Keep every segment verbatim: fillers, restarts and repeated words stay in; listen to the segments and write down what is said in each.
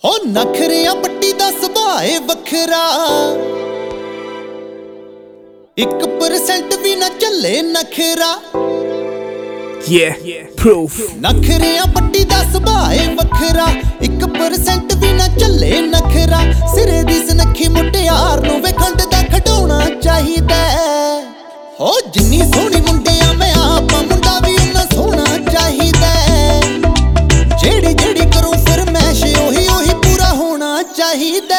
ਹੋ ਨਖਰਿਆਂ ਪੱਟੀ ਦਾ ਸੁਭਾਅ ਏ ਵੱਖਰਾ, ਇੱਕ ਪਰਸੈਂਟ ਵੀ ਨਾ ਚੱਲੇ ਨਖਰਾ। Yeah, proof. ਨਖਰਿਆਂ ਪੱਟੀ ਦਾ ਸੁਭਾਅ ਏ ਵੱਖਰਾ, ਇੱਕ ਪਰਸੈਂਟ ਵੀ ਨਾ ਚੱਲੇ ਨਖਰਾ। ਸਿਰੇ ਦੀ ਸੁਨੱਖੀ ਮੁਟਿਆਰ ਨੂੰ ਵੇ ਖੰਡ ਦਾ ਖਡਾਉਣਾ ਚਾਹੀਦਾ। ਹੋ ਜਿੰਨੀ ਸੋਹਣੀ ਮੁੰਡਿਆਂ ਮੈਂ ਆਪਾਂ ਮੁੰਡਾ ਵੀ ਉਹਨਾਂ ਸੋਹਣਾ ਚਾਹੀਦਾ। ਜਿਹੜੀ ਜਿਹੜੀ ਕਰੂੰ ਫਰਮੈਸ਼ ਉਹੀ ਉਹੀ ਪੂਰਾ ਹੋਣਾ ਚਾਹੀਦਾ।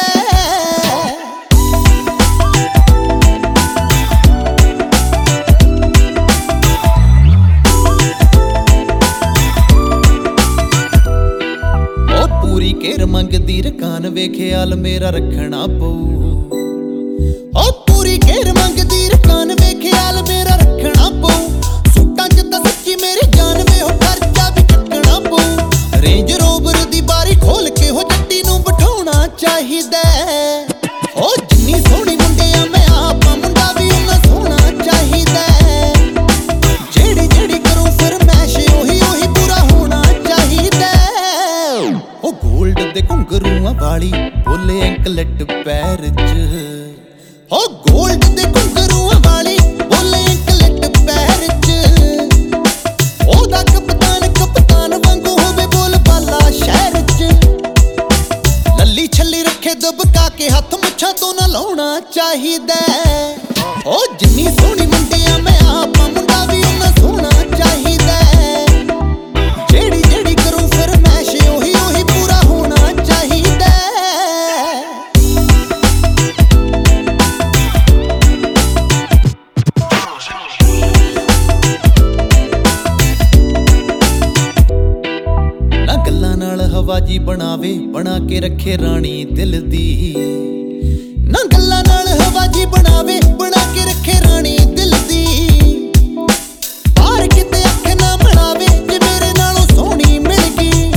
ਪੂਰੀ ਘੇਰ ਮੰਗਦੀ ਰਕਾਨ ਵੇ ਖਿਆਲ ਮੇਰਾ ਰੱਖਣਾ ਪਊ। ਓ ਪੂਰੀ ਘੇਰ ਮੰਗਦੀ ਰਕਾਨ ਵੇ ਖਿਆਲ ਮੇਰਾ ਰੱਖਣਾ ਪਊ। ਸੁੱਟਾਂ ਚ ਤਾਂ ਸੱਚੀ ਮੇਰੀ ਜਾਨ ਵੇ ਹੋ ਖਰਚਾ ਵੀ ਚੱਕਣਾ ਪਊ। ਰੇਂਜ ਰੋਵਰ ਦੀ ਬਾਰੀ ਖੋਲ ਕੇ ਹੋ ਜੱਟੀ ਨੂੰ ਬਿਠਾਉਣਾ ਚਾਹੀਦਾ। ਓ ਜਿੰਨੀ ਸੋਹਣੀ ਮੁੰਡਿਆਂ ਮੈਂ ਆਪਾਂ ਮੁੰਡਾ ਵੀ ਉਹਨਾਂ ਸੋਹਣਾ ਚਾਹੀਦਾ। ਜਿਹੜੀ ਜਿਹੜੀ ਕਰੂੰ ਫਰਮੈਸ਼ ਉਹੀ ਉਹੀ ਪੂਰਾ ਹੋਣਾ ਚਾਹੀਦਾ। ਉਹ ਗੋਲਡ ਦੇ ਘੁੰਗਰੂਆਂ ਵਾਲੀ ਬੋਲੇ ਐਂਕਲਟ ਪੈਰ ਚ। ਹੋ ਗੋਲਡ ਦੇ ਘੁੰਗਰੂਆਂ ਵਾਲੀ ਬੋਲੇ ਐਂਕਲਟ ਪੈਰ ਚ। ਉਹਦਾ ਕਪਤਾਨ ਕਪਤਾਨ ਵਾਂਗੂ ਹੋਵੇ ਬੋਲ ਬਾਲਾ ਸ਼ਹਿਰ ਚ। ਲੱਲੀ ਛੱਲੀ ਰੱਖੇ ਦਬਕਾ ਕੇ ਹੱਥ ਮੁੱਛਾਂ ਤੋਂ ਨਾ ਲਾਉਣਾ ਚਾਹੀਦਾ। ਹੋ ਜਿੰਨੀ ਸੋਹਣੀ ਮੁੰਡਿਆਂ ਮੈਂ ਆਪਾਂ ਮੁੰਡਾ ਵੀ ਉਹਨਾਂ ਸੋਹਣਾ ਚਾਹੀਦਾ। ਜਿਹੜੀ ਜਿਹੜੀ ਕਰੂੰ ਫਰਮੈਸ਼ ਉਹੀ ਉਹੀ ਪੂਰਾ ਹੋਣਾ ਚਾਹੀਦਾ। ਨਾ ਗੱਲਾਂ ਨਾਲ ਹਵਾ ਜੀ ਬਣਾਵੇ ਬਣਾ ਕੇ ਰੱਖੇ ਰਾਣੀ ਦਿਲ ਦੀ। ਨਾ ਗੱਲਾਂ ਨਾਲ ਹਵਾ ਜੀ ਬਣਾਵੇ ਬਣਾ ਕੇ ਰੱਖੇ ਰਾਣੀ ਦਿਲ ਦੀ। ਬਾਹਰ ਕਿਤੇ ਅੱਖ ਨਾ ਬਣਾਵੇ ਜੇ ਮੇਰੇ ਨਾਲੋਂ ਸੋਹਣੀ ਮਿਲ ਗਈ।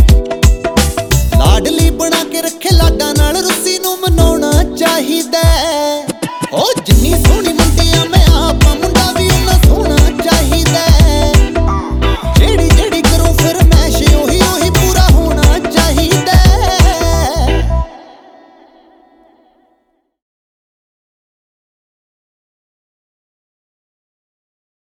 ਲਾਡਲੀ ਬਣਾ ਕੇ ਰੱਖੇ ਲਾਡਾਂ ਨਾਲ ਰੁੱਸੀ ਨੂੰ ਮਨਾਉਣਾ ਚਾਹੀਦਾ। ਹੋ